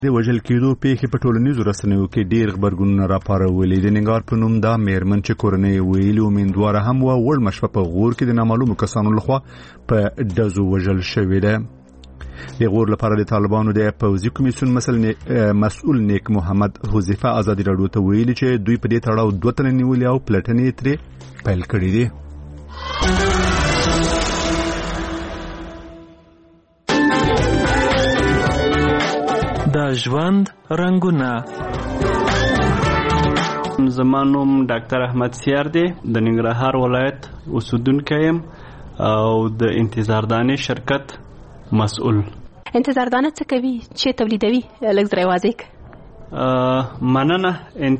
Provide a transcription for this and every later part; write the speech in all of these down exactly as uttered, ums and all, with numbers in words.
د وژل کېدو پیښې په ټولنیزو رسنیو کې ډېر غبرګونونه راپارولي. د ننګرهار په نوم دا مېرمن چې کورنۍ ویلي امیندواره هم وه، وړمه شپه په غور کې د نامعلومو کسانو لخوا په ډزو وژل شوې ده. د غور لپاره د طالبانو د پوځي کمیسیون مسؤل نیک محمد حذیفه ازادي راډیو ته ویلي چې دوی په دې تړاو دوه تنه نیولي او پلټنې ترې پیل کړې دي. د ژوند رنگونه. زما نوم ډاکټر احمد سیار دی، د ننګرهار ولایت اوسیدونکی یم او د انتظاردانې شرکت مسؤل. انتظاردانه څه کوي؟ چې تولیدوي؟ لږ زړه واضح ک. مننه.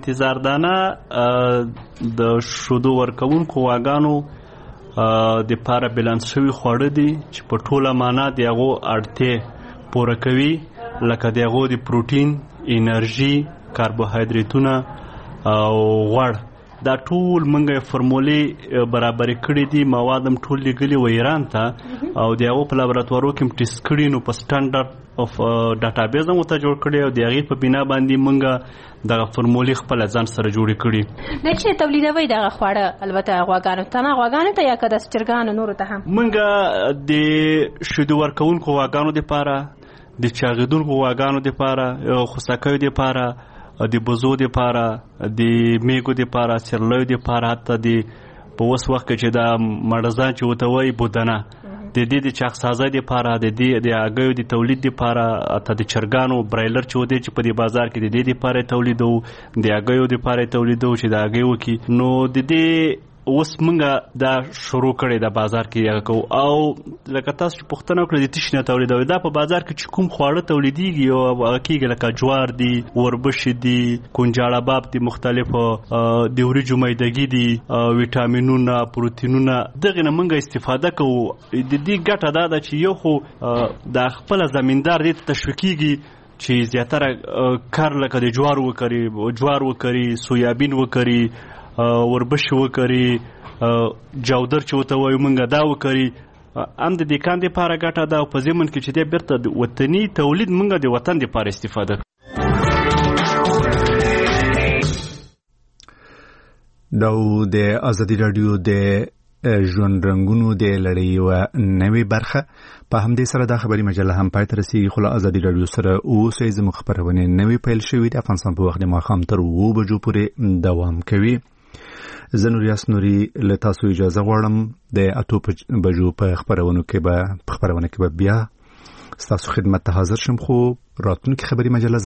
انتظاردانه د شودو ورکوونکو غواګانو د پاره بیلانس شوي خواړه دي چې په ټوله معنا د هغو اړتیا پوره کوي، لکه د هغو د پروټین، انرژي، کاربوهایدریتونه او غوړ. دا ټول موږ فرمولې برابرې کړي دي، مواد هم ټول لیږلي و ایران ته او د هغو په لابراتوارو کې هم ټیسټ کړي، نو په سټنډرډ اف ډاټابیز هم ورته جوړ کړي او د هغې په بنا باندې موږ دغه فرمولې خپله ځان سره جوړې کړي. د چې تولیدوئ دغه خواړه البته غواګانو ته نه، غواګانو ته یا که داسې چرګانو نورو ته هم؟ موږ د شیدو ورکوونکو غواګانو دپاره، د چاغېدونکو غواګانو دپاره، خوسکیو دپاره، د بزو دپاره، د میږو دپاره، سیرلیو دپاره، حتی د په اوس وخت کې چې دا مړزان چې ورته وایي بودنه، د دې د چاغسازۍ دپاره، د دې د هګیو د تولید دپاره، حتی د چرګانو برایلر چې ودی چې په دې بازار کې د دې دپاره یې تولیدوو، د هګیو دپاره یې تولیدوو چې د هګۍ وکړي. نو د دې اوس موږ دا شروع کړی د بازار کې هغه کوو. او لکه تاسو چې پوښتنه وکړه د تشي نه تولیدوي، دا په بازار کې چې کوم خواړه تولیدېږي او هغه کېږي لکه جوار دي، وربشې دي، کنجاړه باب دي، مختلفو د وریجو میدګي دي، ویټامینونه، پروتینونه، دغې نه موږ استفاده کوو. د دې ګټه دا ده چې یو خو د خپله زمیندار دې ته تشویقېږي چې زیاتره کار لکه د جوار وکړي، جوار وکړي، سویابین وکړي، وربشې وکړي، جودر چې ورته وایو موږ دا وکړي. هم د دیکان دپاره ګټه ده او په ضمن کې چې دی بیرته د وطني تولید موږ د وطن دپاره استفاده کوو. دا د ازادي راډیو د ژوند رنګونو د لړۍ یوه نوې برخه. په همدې سره دا خبري مجله هم پای ته رسېږي، خو له ازادي راډیو سره اوسئ. زموږ خپرونې نوې پیل شوې د افغانستان په وخت د ماښام تر اوو بجو پورې دوام کوي. زه نوریاس نوري له تاسو اجازه غواړم. د اتو بجو په خپرونو کې به په خپرونه کې به بیا ستاسو خدمت ته حاضر شم، خو راتلونکې خبري مجله